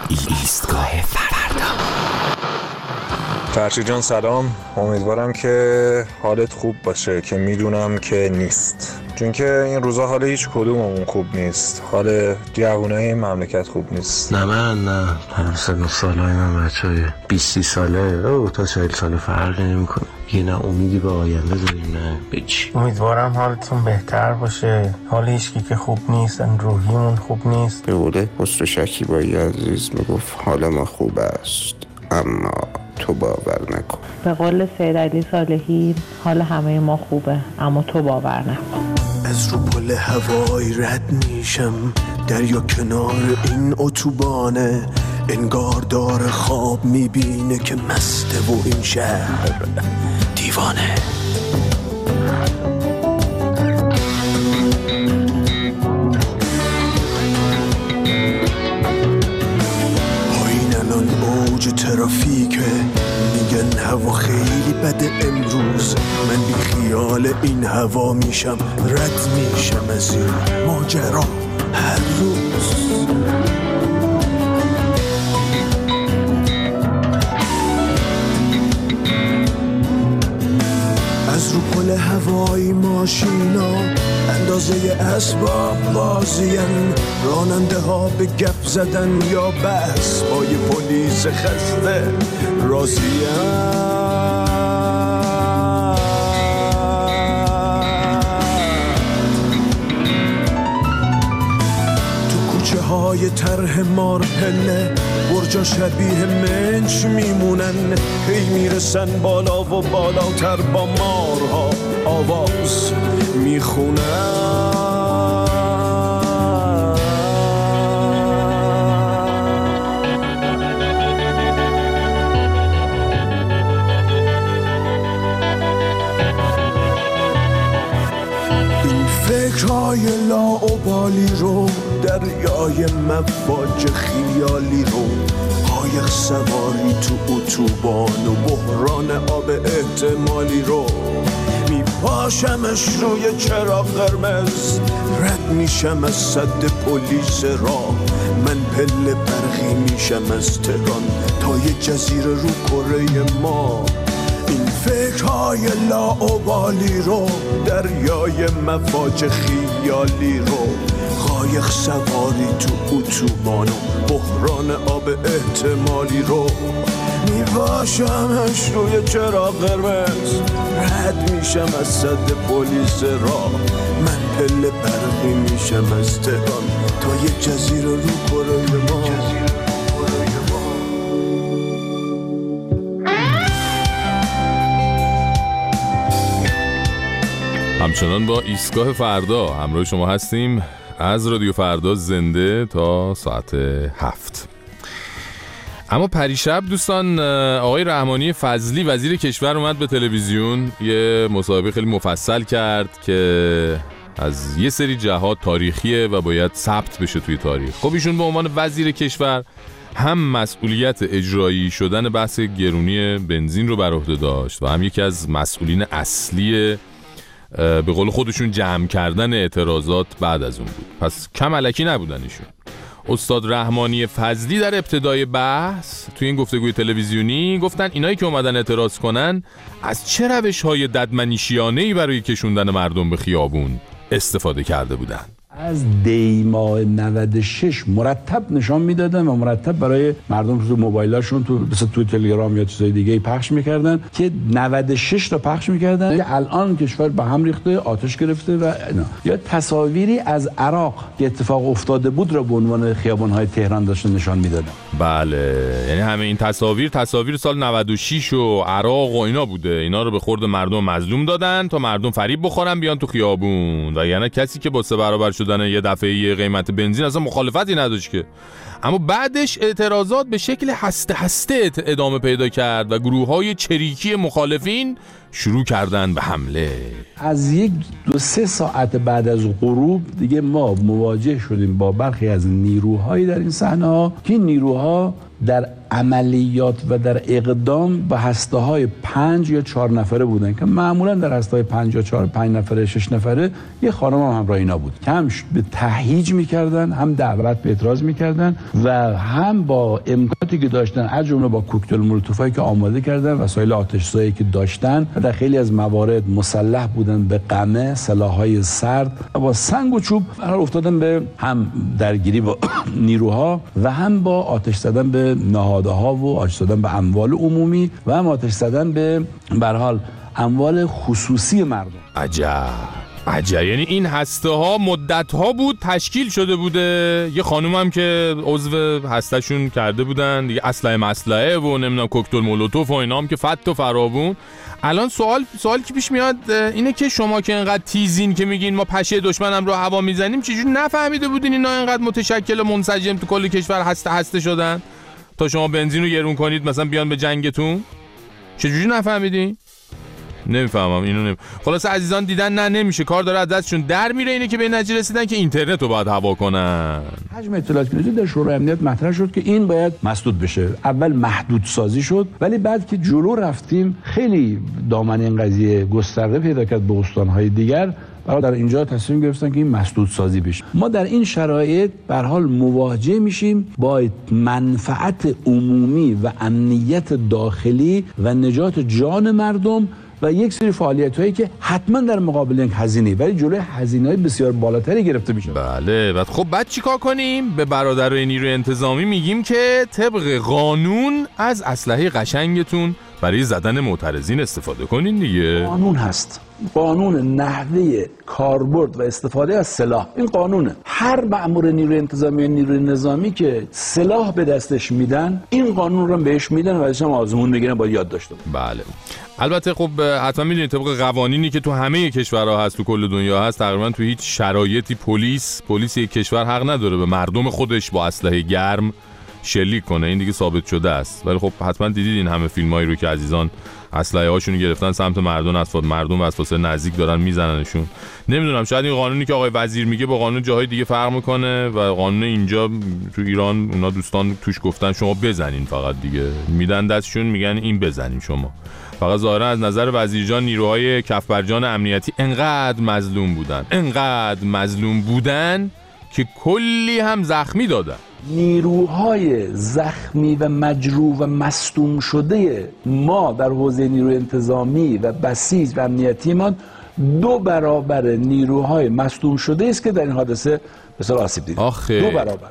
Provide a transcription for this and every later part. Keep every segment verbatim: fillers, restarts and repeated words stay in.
ایستگاه فردا. فرشی جان سلام، امیدوارم که حالت خوب باشه که میدونم که نیست، چون که این روزا حال هیچ کدوممون خوب نیست. حال جوونای مملکت خوب نیست. نه من نه هم سن سالای من بچه های بیست ساله او تا چهل ساله فرقی نمی کنه. یه نه امیدی به آینده داریم نه به چی. امیدوارم حالتون بهتر باشه. حال هیچکی که خوب نیست، روحیمون خوب نیست. به قوله پست و شکیبایی عزیز میگفت حال ما خوب است اما تو باور نکن. به قول سید علی صالحی حال همه ما خوبه اما تو باور نکن. از رو پل هوای رد میشم دریا کنار این اتوبانه، انگار داره خواب میبینه که مسته و این شهر دیوانه. پایین الان اوج ترافیکه، میگن هوا خیلی بده امروز. من بی خیال این هوا میشم، رد میشم از این ماجرا هر روز. از رو پل هوایی ماشینا اندازه اسباب بازین، راننده ها به گپ زدن یا بس پای پلیس خسته راضین. های طرح مارپله برجا شبیه منچ میمونن، هی میرسن بالا و بالاتر با مارها آواز میخونن. این فکرهای لاابالی رو، دریای مواج خیالی رو، قایق سواری تو اتوبان و بحران آب احتمالی رو، میپاشمش روی چراغ قرمز، رد میشم از سد پلیس راه. من پله برقی میشم از تهران تا یه جزیره رو کره ما. این فکرهای لاابالی رو، دریای مواج خیالی رو، قایق سواری تو اتوبان و بحران آب احتمالی رو، میباشمش روی چراغ قرمز، رد میشم از سد پلیس راه. من پله برقی میشم از تهران تا یه جزیره رو کره ما. همچنان با ایستگاه فردا همراه شما هستیم از رادیو فردا زنده تا ساعت هفت. اما پریشب دوستان آقای رحمانی فضلی وزیر کشور اومد به تلویزیون یه مصاحبه خیلی مفصل کرد که از یه سری جهات تاریخیه و باید ثبت بشه توی تاریخ. خب ایشون به عنوان وزیر کشور هم مسئولیت اجرایی شدن بحث گرونی بنزین رو بر عهده داشت و هم یکی از مسئولین اصلی به قول خودشون جمع کردن اعتراضات بعد از اون بود. پس کم الکی نبودن ایشون. استاد رحمانی فضلی در ابتدای بحث توی این گفتگوی تلویزیونی گفتن اینایی که اومدن اعتراض کنن از چه روش‌های ددمنشیانه‌ای برای کشوندن مردم به خیابون استفاده کرده بودن. از دی ماه نود و شش مرتب نشان میدادن و مرتب برای مردم تو موبایلاشون تو مثلا تو تلگرام یا چیزای دیگه پخش میکردن که نود و شش تا پخش میکردن. الان کشور به هم ریخته، آتش گرفته و اینا. یا تصاویری از عراق که اتفاق افتاده بود رو به عنوان خیابان‌های تهران داشتن نشان میدادن. بله، یعنی همه این تصاویر تصاویر سال نود و شش و عراق و اینا بوده. اینا رو به خورد مردم مظلوم دادن تا مردم فریب بخورن بیان تو خیابون و یعنی کسی که با سه برابر شدن یه دفعه قیمت بنزین اصلا مخالفتی نداشت که. اما بعدش اعتراضات به شکل هسته هسته ادامه پیدا کرد و گروه‌های چریکی مخالفین شروع کردن به حمله. از یک دو سه ساعت بعد از غروب دیگه ما مواجه شدیم با برخی از نیروهایی در این صحنه ها که این نیروها در عملیات و در اقدام به هسته های پنج یا چهار نفره بودن که معمولا در هسته های پنج یا چهار پنج نفره شش نفره یه خانم هم همراه اینا بود که هم به تهییج میکردن، هم دعوت به اعتراض میکردن و هم با امکاناتی که داشتن از جمله با کوکتل مولوتوفایی که آماده کردن، وسایل آتش‌زایی که داشتن و در خیلی از موارد مسلح بودن به قمه، سلاح‌های سرد و با سنگ و چوب قرار افتادن به هم درگیری با نیروها و هم با آتش زدن به نهادها و آتش زدن به اموال عمومی و هم آتش زدن به به هر حال اموال خصوصی مردم. عجب عجب، یعنی این هسته ها مدت ها بود تشکیل شده بوده، یه خانوم هم که عضو هستهشون کرده بودن دیگه، اسلحه مسلحه و نمیدونم کوکتل مولوتوف و اینا هم که فت و فراوون. الان سوال سوال که پیش میاد اینه که شما که اینقدر تیزین که میگین ما پشه دشمنم رو هوا میزنیم، چجوری نفهمیده بودین اینا اینقدر متشکل و منسجم تو کل کشور هسته هسته شدن تا شما بنزین رو گرون کنید مثلا بیان به جنگتون؟ چجوری نفهمیدین؟ نمیفهمم اینو نمی... خلاص عزیزان دیدن نه نمیشه، کار داره از دستشون در میره، اینه که به نتیجه رسیدن که اینترنت رو باید هوا کنن. حجم اطلاعاتی که در شورای امنیت مطرح شد که این باید مسدود بشه. اول محدود سازی شد، ولی بعد که جلو رفتیم خیلی دامن این قضیه گسترده پیدا کرد به استان‌های دیگر. برای در اینجا تصمیم گرفتن که این مسدود سازی بشه. ما در این شرایط به هر حال مواجه میشیم با منفعت عمومی و امنیت داخلی و نجات جان مردم و یک سری فعالیت‌هایی که حتما در مقابل این هزینه، ولی جلوی هزینه‌های بسیار بالاتری گرفته میشه. بله، بعد خب بعد چیکار کنیم؟ به برادرای نیروی انتظامی میگیم که طبق قانون از اسلحه قشنگتون برای زدن معترضین استفاده کنین دیگه. قانون هست، قانون نحوه کاربرد و استفاده از سلاح. این قانونه. هر مأمور نیروی انتظامی و نیروی نظامی که سلاح به دستش میدن این قانون رو بهش میدن و ازش هم آزمون میگیرن، باید یاد داشته باشه. بله. البته خب حتما میدونید طبق قوانینی که تو همه کشورها هست، تو کل دنیا هست، تقریبا تو هیچ شرایطی پلیس پلیس یک کشور حق نداره به مردم خودش با اسلحه گرم شلیک کنه. این دیگه ثابت شده است. ولی خب حتما دیدید این همه فیلمایی رو که عزیزان اسلحه هاشونو گرفتن سمت مردم، از مردم از فاصله نزدیک دارن میزننشون. نمیدونم شاید این قانونی که آقای وزیر میگه با قانون جاهای دیگه فرق میکنه و قانون اینجا تو ایران اونا دوستان توش گفتن شما بزنین، فقط دیگه میدن دستشون میگن این بزنین شما. فقط ظاهرا از نظر وزیر جان نیروهای کفبرجان امنیتی انقدر مظلوم بودن انقدر مظلوم بودن که کلی هم زخمی دادن. نیروهای زخمی و مجروح و مصدوم شده ما در حوزه نیروی انتظامی و بسیج و امنیتی ما دو برابر نیروهای مصدوم شده است که در این حادثه بسیار آسیب دیدن. آخه دو برابر.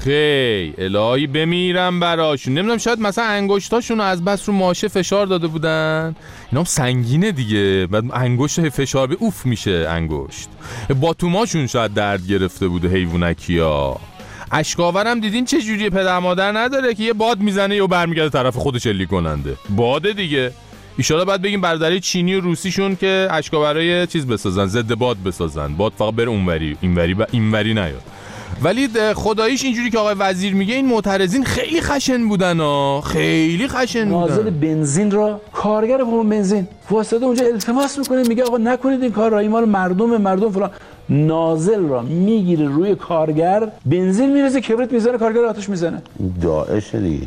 آخه الهی بمیرم براشون. نمیدونم شاید مثلا انگشتاشون از بس رو ماشه فشار داده بودن، اینا هم سنگینه دیگه، بعد انگشت فشار به اوف میشه انگشت. باتوماشون شاید درد گرفته بوده حیوانکیا. اشکاورم دیدین چه جوریه، پدر مادر نداره که یه باد میزنه یا برمیگرده طرف خودش شلیک کننده. باده دیگه. ایشالا بعد بگیم برادرای چینی و روسیشون که اشکاورای چیز بسازن، ضد باد بسازن، باد فقط بره اونوری اینوری با اینوری نیاد. ولی خداییش اینجوری که آقای وزیر میگه این معترضین خیلی خشن بودن ها، خیلی خشن بودن. نازل بنزین را کارگر پمپ بنزین واسطه اونجا التماس میکنه، میگه آقا نکنید این کار را، این مال مردم مردم فلان. نازل را میگیره روی کارگر، بنزین میرزه، کبریت میزنه، کارگر آتش میزنه. داعش دیگه.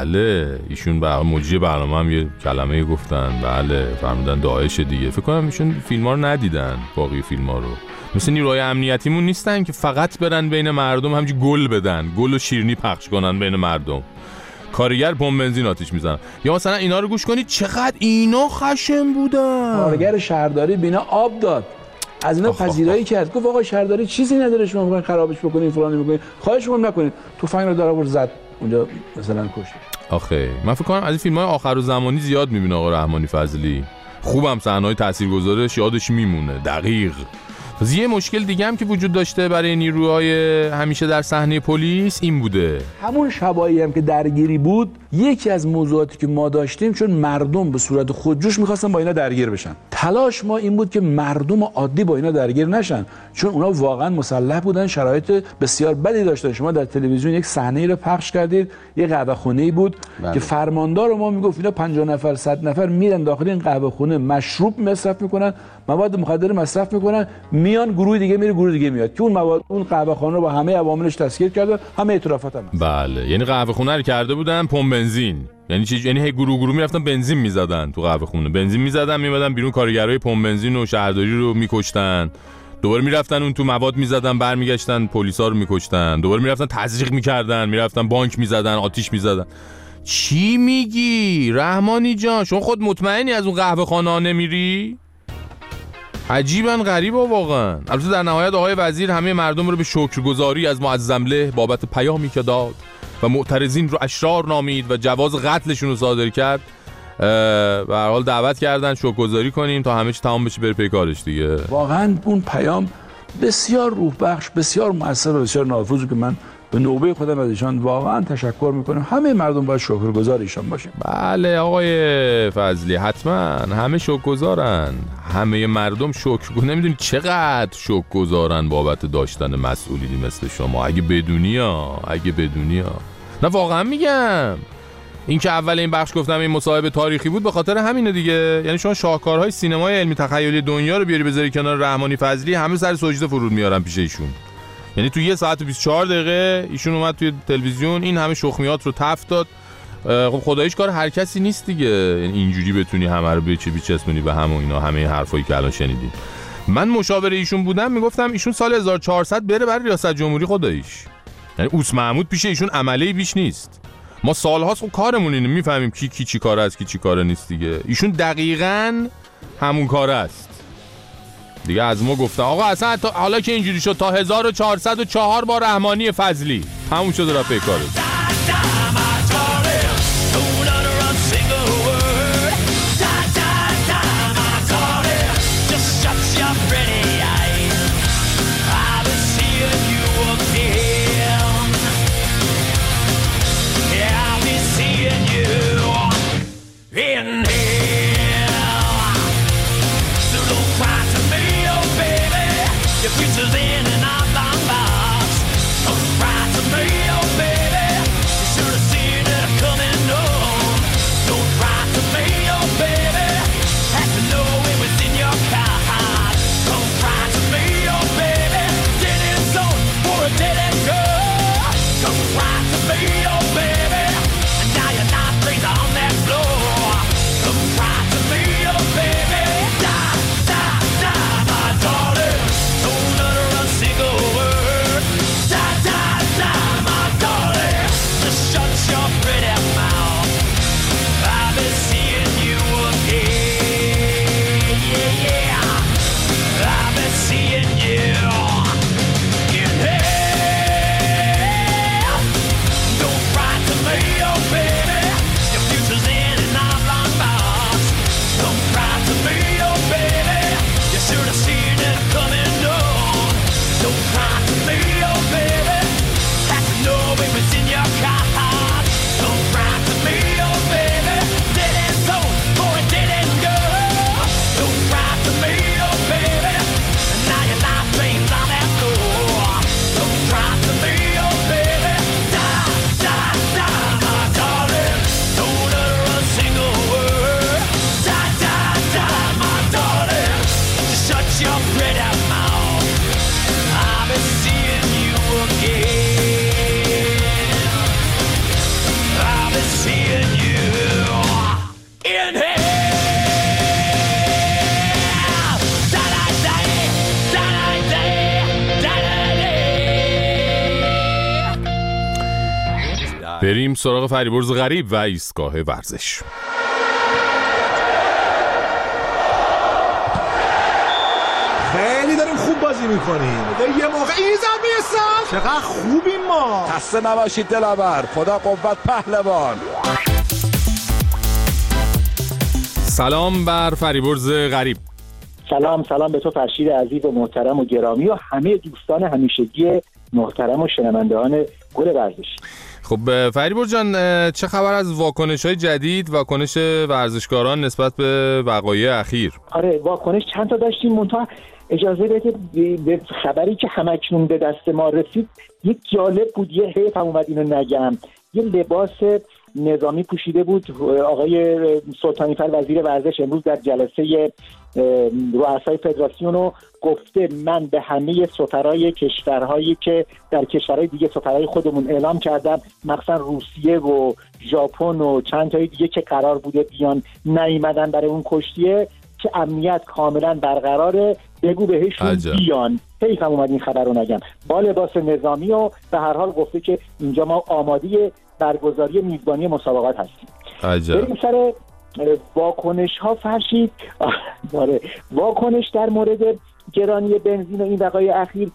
بله ایشون بر مجری برنامه هم یه کلمه گفتن. بله فرمودن داعش دیگه. فکر کنم ایشون فیلم‌ها رو ندیدن، باقی فیلم‌ها رو. مثل نیروهای امنیتیمون نیستن که فقط برن بین مردم همچی گل بدن، گل و شیرینی پخش کنن بین مردم. کارگر پمپ بنزین آتش میزنن. یا مثلا اینا رو گوش کنید چقدر اینا خشن بودن. کارگر شهرداری بینا آب داد، از اینا پذیرایی کرد، گفت آقا شهرداری چیزی نداره شما میخواین خرابش بکنین فلان میکنین، خواهش میکنم نکنین. تفنگ رو داره آورد زد اونجا مثلا کشت. آخه من فکر کنم از این فیلم‌های آخرالزمانی زیاد میبینه آقا رحمانی فضلی. خوبم صحنه‌های تاثیرگذارش یادش میمونه. دقیق یه مشکل دیگه هم که وجود داشته برای نیروهای همیشه در صحنه پلیس این بوده، همون شبایی هم که درگیری بود، یکی از موضوعاتی که ما داشتیم، چون مردم به صورت خودجوش میخواستن با اینا درگیر بشن، تلاش ما این بود که مردم عادی با اینا درگیر نشن، چون اونا واقعا مسلح بودن، شرایط بسیار بدی داشتن. شما در تلویزیون یک صحنه رو پخش کردید، یه قهوه خونه‌ای بود بله. که فرماندار ما میگفت اینا پنجاه نفر صد نفر میرن داخل این قهوه خونه، مشروب مصرف میکنن، مواد مخدر مصرف میکنن، میان گروه دیگه میره گروه دیگه میاد، که اون مواد اون قهوه خانه رو با همه عواملش تسخیر کردن، همه اعترافات هم هست. بله، یعنی قهوه خونه رو کرده بودن پمپ بنزین، یعنی چی؟ یعنی هی گروه گروه میرفتن بنزین میزدن تو قهوه خونه، بنزین میزدن میمدن بیرون، کارگرای پمپ بنزین و شهرداری رو میکشتن، دوباره میرفتن اون تو مواد میزدن، برمیگشتن پلیسا رو میکشتن، دوباره میرفتن تزریق میکردن، میرفتن بانک میزدن، آتیش میزدن. چی میگی رحمانی جان؟ شما خود مطمئنی از اون قهوه خانه نمیری؟ عجیبا غریبا واقعا. البته در نهایت آقای وزیر همه مردم رو به شکرگزاری از معظمله بابت پیامی که داد و معترضین رو اشرار نامید و جواز قتلشون رو صادر کرد، به هر حال دعوت کردن شکرگزاری کنیم تا همه چی تمام بشه بره پی کارش دیگه. واقعا اون پیام بسیار روح بخش، بسیار مؤثر و بسیار نافذ که من به نوبه خودم از ایشان واقعا تشکر میکنم. همه مردم باید شکرگزار ایشان باشیم. بله آقای فضلی، حتما همه شکرگزارن، همه مردم شکر. نمیدونی چقدر شکرگزارن بابت داشتن مسئولیتی مثل شما. اگه بدونی ها اگه بدونی ها نه واقعا میگم. این که اول این بخش گفتم این مصاحبه تاریخی بود به خاطر همینه دیگه. یعنی شما شاهکارهای سینمای علمی تخیلی دنیا رو بیاری بذاری کنار رحمانی فضلی، همه سر سجده فرود میارن پیش ایشون. یعنی تو یه ساعت و بیست و چهار دقیقه ایشون اومد توی تلویزیون این همه شخمیات رو تفت داد. خب خداییش کار هر کسی نیست دیگه، یعنی اینجوری بتونی همه رو بچ بچسبونی به هم و اینا، همه حرفایی که الان شنیدید. من مشاور ایشون بودم میگفتم ایشون سال هزار و چهارصد بره برای ریاست جمهوری خداییش. یعنی اوس محمود پیش ایشون عملی بیش نیست. ما سالهاست خب کارمون اینه، میفهمیم کی کی چی کاره است کی چی کاره نیست دیگه. ایشون دقیقاً همون کاره است دیگه. از ما گفتن آقا اصلا تا حالا که اینجوری شد تا هزار و چهارصد و چهار با رحمانی فضلی همون شده را پی کاره. بریم سراغ فریبرز غریب و ایستگاه ورزش. خیلی داریم خوب بازی میکنیم. یه موقع این زمین سال چقدر خوبیم ما. خسته نباشید دلاور، خدا قوت پهلوان. سلام بر فریبرز غریب. سلام سلام به تو فرشید عزیز و محترم و گرامی و همه دوستان همیشگی محترم و شنوندگان گل ورزشی. خب فریبرز جان، چه خبر از واکنش‌های جدید، واکنش ورزشکاران نسبت به وقایع اخیر؟ آره واکنش چند تا داشتیم، منتها اجازه بده به خبری که همکنون به دست ما رسید یک جالب بود، یه حیف هم اومد اینو نگم. یه لباس نظامی پوشیده بود آقای سلطانی فر وزیر ورزش امروز در جلسه رؤسای فدراسیون رو گفته من به همه سفرای کشورهایی که در کشورهای دیگه سفرای خودمون اعلام کردم، مثلا روسیه و ژاپن و چند تای دیگه که قرار بوده بیان نیومدن برای اون کشتیه که امنیت کاملا برقراره، بگو بهشون بیان. حیف هم اومد این خبر رو نگم. با لباس نظامی و به هر حال گفته که اینجا ما آماده برگزاری میزبانی مسابقات هستیم. عجب. بریم سر واکنش ها فرشید. آره واکنش در مورد گرانی بنزین و این وقایع اخیر.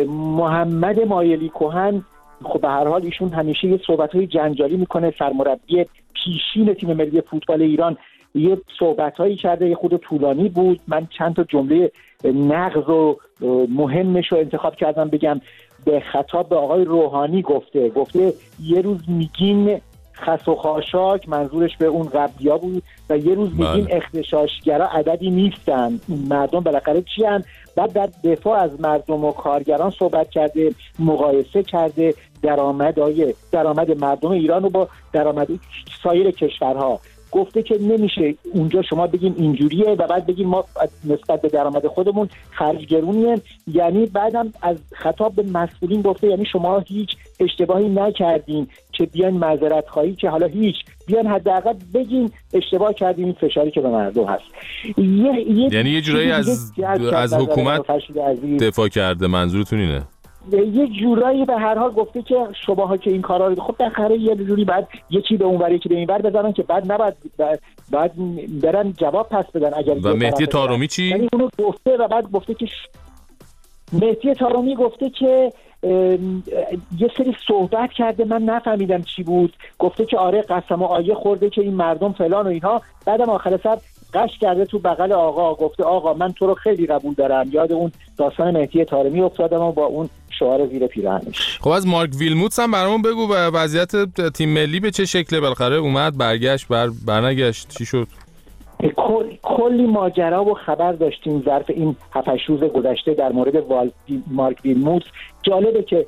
محمد مایلی کهن خب به هر حال ایشون همیشه یه صحبت‌های جنجالی میکنه، سرمربی پیشین تیم ملی فوتبال ایران یه صحبت‌هایی کرده، یه خود طولانی بود. من چند تا جمله نغز و مهمش رو انتخاب کردم بگم. به خطاب به آقای روحانی گفته گفته یه روز میگین خس و خاشاک، منظورش به اون قبلی‌ها بود، و یه روز میگین اختشاشگرا عددی نیستن، مردم بالاخره چی هن؟ بعد در دفاع از مردم و کارگران صحبت کرده، مقایسه کرده درآمدهای درآمد مردم ایران رو با درآمد سایر کشورها. گفته که نمیشه اونجا شما بگیم اینجوریه و بعد بگیم ما نسبت به درآمد خودمون خرج گرونیه. یعنی بعدم از خطاب به مسئولین گفته یعنی شما هیچ اشتباهی نکردین که بیان معذرت خواهی که حالا هیچ بیان حداقل بگین اشتباه کردیم، این فشاری که به مردم هست. یه، یه یعنی یه جورایی از از حکومت دفاع کرده، منظورتون اینه؟ یه جورایی به هر حال گفته که شماها که این کارا رو خب بخره یه جوری بعد یکی به اونور یکی به اینور بزنن که بعد نباید بعد برن جواب پس بدن. اگر و مهدی طارمی چی؟ یعنی اونو گفته و بعد گفته که ش... مهدی طارمی گفته که یه سری صحبت کرده من نفهمیدم چی بود، گفته که آره قسم و آیه خورده که این مردم فلان و اینها، بعدم آخر سر قش کرده تو بغل آقا، گفته آقا من تو رو خیلی قبول دارم. یاد اون داستان مهدی طارمی افتادم و با اون شعار زیر پیراهنش. خب از مارک ویلموتس هم برامون بگو وضعیت تیم ملی به چه شکله، بالاخره اومد برگشت بر برنگشت چی شد؟ کل، کلی ماجرا و خبر داشتیم ظرف این هفت هشت روز گذشته در مورد وال... مارک ویلموتس. جالبه که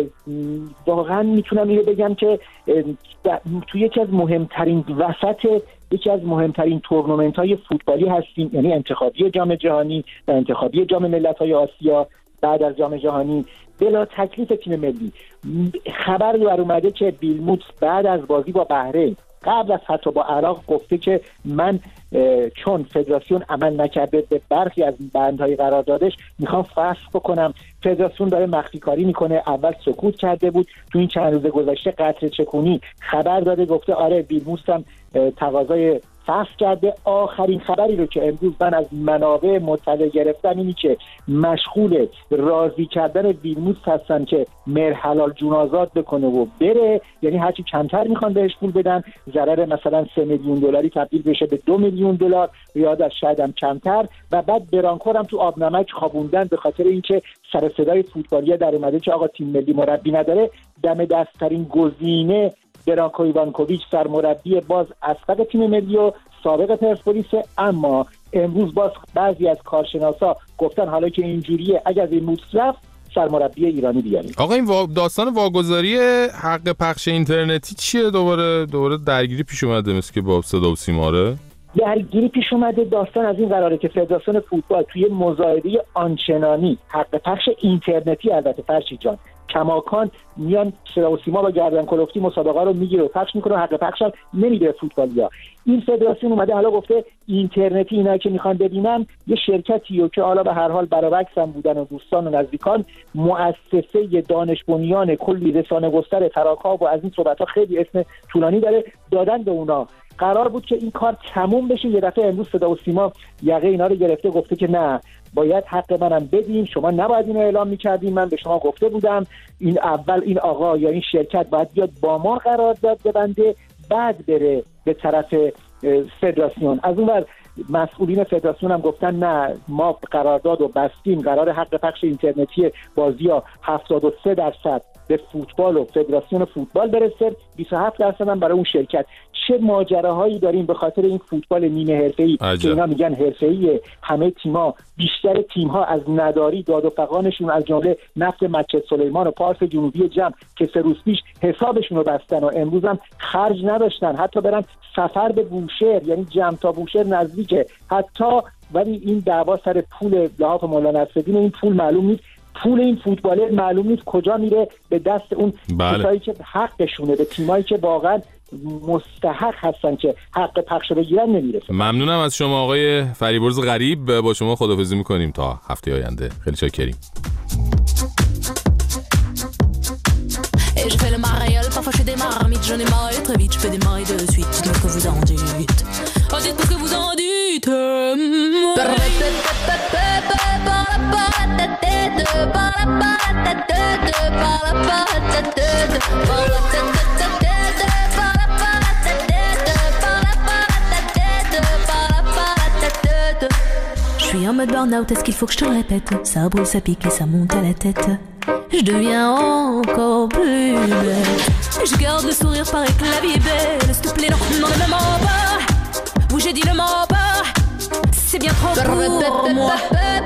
واقعا میتونم اینو بگم که توی یکی از مهمترین وسط یکی از مهمترین تورنمنت‌های فوتبالی هستیم، یعنی انتخابی جام جهانی و انتخابی جام ملت‌های آسیا بعد از جام جهانی بلا تکلیف تیم ملی. خبر در اومده که ویلموتس بعد از بازی با بحرین قبل از حتی با عراق گفته که من چون فدراسیون عمل نکرده به برخی از بندهای قراردادش میخوام فسخ بکنم. فدراسیون داره مخفی کاری میکنه، اول سکوت کرده بود، تو این چند روز گذشته قطره چکونی خبر داده گفته آره ویلموتس هم تقاضای فسخ کرده. آخرین خبری رو که امروز من از منابع مطلع گرفتم اینی که مشغول راضی کردن ویلموتس هستن که مهر حلال جون آزاد بکنه و بره، یعنی هرچی کمتر میخوان بهش پول بدن، ضرر مثلا سه میلیون دلاری تبدیل بشه به دو میلیون دلار یا در شاید هم کمتر، و بعد برانکور هم تو آب نمک خوابوندن به خاطر اینکه سر صدای فوتبالی در اومده که آقا تیم ملی مربی نداره. دم دستترین گزینه برانکو ایوانکوویچ سرمربی باز اسبق تیم ملی و سابق پرسپولیس، اما امروز باز بعضی از کارشناسا گفتن حالا که اینجوریه اگر ویلموتس رفت سرمربی ایرانی بیاریم. آقا این داستان واگذاری حق پخش اینترنتی چیه؟ دوباره دوباره درگیری پیش اومده مثل که با صدا و سیماره درگیری پیش اومده. داستان از این قراره که فدراسیون فوتبال توی مزایده آنچنانی حق پخش اینترنتی، البته فرشید جان کماکان میان صدا و سیما با گردن کلفتی مسابقه رو میگیره و پخش میکنه و حق پخش هم نمیده فوتبالیا. این فدراسیون اومده حالا گفته اینترنتی اینا که میخوان ببینن یه شرکتی و که حالا به هر حال برابکس هم بودن و دوستان و نزدیکان مؤسسه دانش بنیان کلی رسانه گستر تراکاب و از این صحبت‌ها خیلی اسم طولانی داره دادن به اونا. قرار بود که این کار تموم بشه، یه دفعه امروز صدا و سیما یقه اینا رو گرفته گفته که نه باید حق منم بدین، شما نباید اینو اعلام می‌کردین، من به شما گفته بودم این اول این آقا یا این شرکت باید بیاد با ما قرارداد ببنده بعد بره به طرف فدراسیون. از اون ور مسئولین فدراسیون هم گفتن نه ما قرارداد و بستیم، قرار حق پخش اینترنتی بازی‌ها هفتاد و سه درصد به فوتبال و فدراسیون فوتبال برسه، بیست و هفت درصد هم برای اون شرکت. چه ماجراهایی داریم به خاطر این فوتبال نیمه حرفه‌ای که اینا میگن حرفه‌ای، همه تیم‌ها، بیشتر تیم‌ها از نداری داد و فغانشون از جمله نفت مسجد سلیمان و پارس جنوبی جم که سه روز پیش حسابشون رو بستن و امروز هم خرج نداشتن حتی برن سفر به بوشهر، یعنی جم تا بوشهر نزدیکه حتی، ولی این دعوا سر پول لحاف مولانا نصرالدین، این پول معلوم نیست، پول این فوتبالر معلوم نیست کجا میره به دست اون کسایی که حقشونه، به تیمایی که واقعا مستحق هستن که حق پخش رو بگیرن نمیرسه. ممنونم از شما آقای فریبرز غریب، با شما خداحافظی میکنیم تا هفته آینده. خیلی شاکریم. Et je fais le mariole, parfois je fais des marmites, j'en ai marre très vite, je fais des maris de suite, dites-moi ce que vous en dites. Oh, dites-moi ce que vous en dites. Je suis en mode burn-out, est-ce qu'il faut que je te le répète? Ça brûle, ça pique et ça monte à la tête. Je deviens encore plus belle. Je garde le sourire, paraît que la vie est belle. S'il te plaît, non, non, ne me mens pas. Oui, j'ai dit ne mens pas. C'est bien trop pour moi.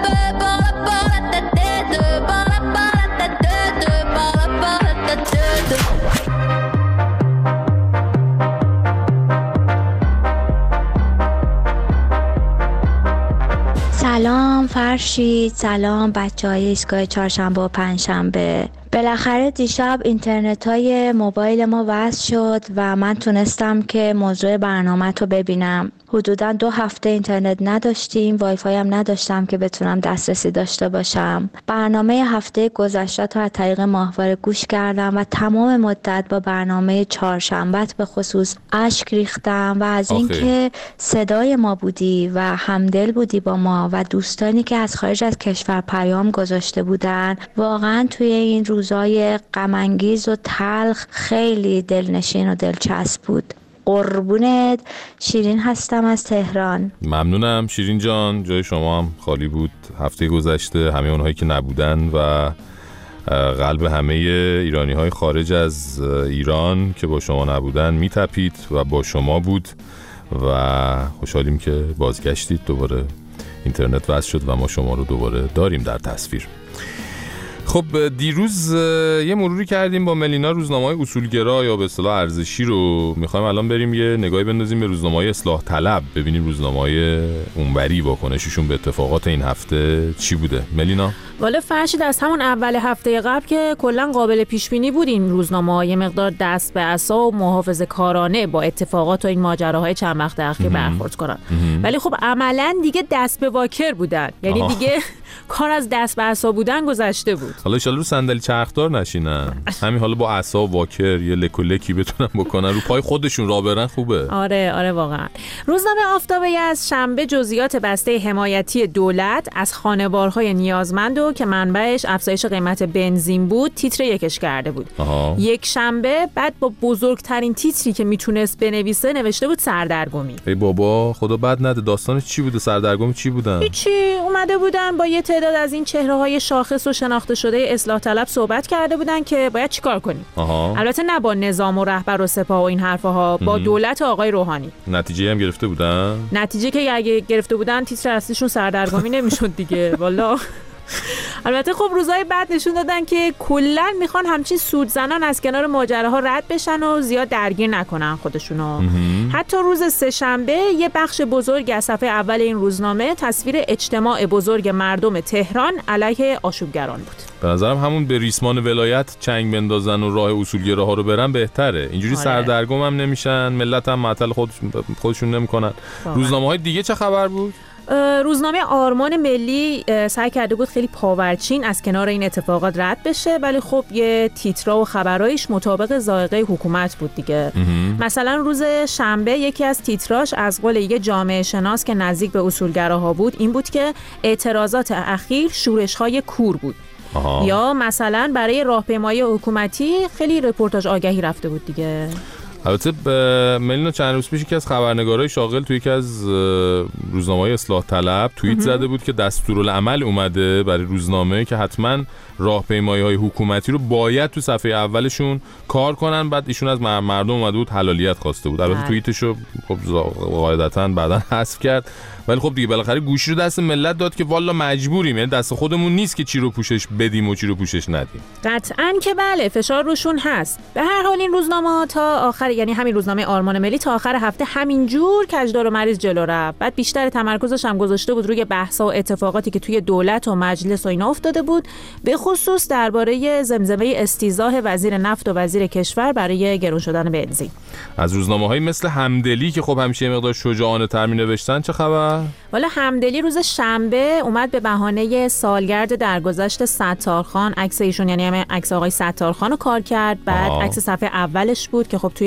سلام فرشید، سلام بچه های ایستگاه چهارشنبه و پنجشنبه. بالاخره دیشب اینترنت های موبایل ما وصل شد و من تونستم که موضوع برنامه رو ببینم. حدوداً دو هفته اینترنت نداشتیم، وای فای هم نداشتم که بتونم دسترسی داشته باشم. برنامه هفته گذشته تا از طریق ماهواره گوش کردم و تمام مدت با برنامه چهارشنبه به خصوص اشک ریختم و از اینکه صدای ما بودی و همدل بودی با ما و دوستانی که از خارج از کشور پیام گذاشته بودن، واقعاً توی این روزای غم انگیز و تلخ خیلی دلنشین و دلچسب بود. قربونت، شیرین هستم از تهران. ممنونم شیرین جان، جای شما هم خالی بود هفته گذشته. همه اونهایی که نبودن و قلب همه ایرانی های خارج از ایران که با شما نبودن میتپید و با شما بود و خوشحالیم که بازگشتید. دوباره اینترنت وصل شد و ما شما رو دوباره داریم در تصویر. خب دیروز یه مروری کردیم با ملینا روزنامه‌های اصولگرا یا به اصطلاح ارزشی رو. میخوایم الان بریم یه نگاهی بندازیم به روزنامه‌های اصلاح طلب، ببینیم روزنامه‌های اونوری واکنششون به اتفاقات این هفته چی بوده. ملینا؟ والا فرشید، از همون اول هفته قبل که کلا قابل پیش بینی بود این روزنامه‌ها یه مقدار دست به عصا و محافظه‌کارانه با اتفاقات و این ماجراهای چند وقت اخیر برخورد کنن، ولی خب عملاً دیگه دست به واکر بودن، یعنی آه. دیگه کار از دست به عصا بودن گذشته بود. حالا ان شاءالله رو صندلی چرخدار نشینن، همین حالا با عصا و واکر یه لک و لکی بتونن بکنن، رو پای خودشون راه برن خوبه. آره آره واقعا. روزنامه آفتاب از شنبه جزئیات بسته حمایتی دولت از خانوارهای نیازمند که منبعش افزایش قیمت بنزین بود تیتر یکش کرده بود. آها. یک شنبه بعد با بزرگترین تیتری که میتونست بنویسه نوشته بود سردرگمی. ای بابا خدا بد نده، داستانش چی بوده؟ سردرگمی چی بودن؟ هیچی، اومده بودن با یه تعداد از این چهره‌های شاخص و شناخته شده اصلاح طلب صحبت کرده بودن که باید چیکار کنیم. آها. البته نه با نظام و رهبر و سپاه و این حرفاها، با دولت آقای روحانی. نتیجه هم گرفته بودن؟ نتیجه که اگه گرفته بودن تیتر اصلیشون سردرگمی نمیشد دیگه. والا البته خب روزهای بعد نشون دادن که کلا میخوان همچین سود زنان از کنار ماجراها رد بشن و زیاد درگیر نکنن خودشونو. حتی روز سه شنبه یه بخش بزرگ از صفحه اول این روزنامه تصویر اجتماع بزرگ مردم تهران علیه آشوبگران بود. به نظرم همون به ریسمان ولایت چنگ بندازن و راه اصولگراها رو برن بهتره. اینجوری آره. سردرگم هم نمیشن، ملت هم معطل خود خودشون نمیکنن. روزنامه‌های دیگه چه خبر بود؟ روزنامه آرمان ملی سعی کرده بود خیلی پاورچین از کنار این اتفاقات رد بشه، ولی خب یه تیترا و خبرایش مطابق ذائقه حکومت بود دیگه. مثلا روز شنبه یکی از تیتراش از قول یه جامعه شناس که نزدیک به اصولگراها بود این بود که اعتراضات اخیر شورش‌های کور بود. آها. یا مثلا برای راهپیمایی حکومتی خیلی رپورتاج آگهی رفته بود دیگه. البته ملینا چند روز پیش یکی از خبرنگارای شاغل توی یکی از روزنامه‌های اصلاح طلب توییت زده بود که دستورالعمل اومده برای روزنامه که حتما راهپیمایی‌های حکومتی رو باید تو صفحه اولشون کار کنن. بعد ایشون از مردم اومده بود حلالیت خواسته بود. البته توییتشو خب قاعدتاً بعداً حذف کرد، ولی خب دیگه بالاخره گوشی رو دست ملت داد که والا مجبوریم، یعنی دست خودمون نیست که چی رو پوشش بدیم و چی رو پوشش ندیم. قطعاً که بله، فشار روشون هست. به هر حال این روزنامه تا آخر، یعنی همین روزنامه آرمان ملی تا آخر هفته همینجور کجدار و مریض جلو رفت. بعد بیشتر تمرکزش هم گذاشته بود روی بحث‌ها و اتفاقاتی که توی دولت و مجلس و اینا افتاده بود، به خصوص درباره زمزمه استیضاح وزیر نفت و وزیر کشور برای گرون شدن بنزین. از روزنامه‌های مثل همدلی که خب همیشه مقدار شجاعانه‌تر می‌نوشتن چه خبر؟ والا همدلی روز شنبه اومد به بهانه سالگرد درگذشت ستارخان عکس ایشون، یعنی همه عکس آقای ستارخان رو کار کرد. بعد عکس صفحه اولش بود که خب توی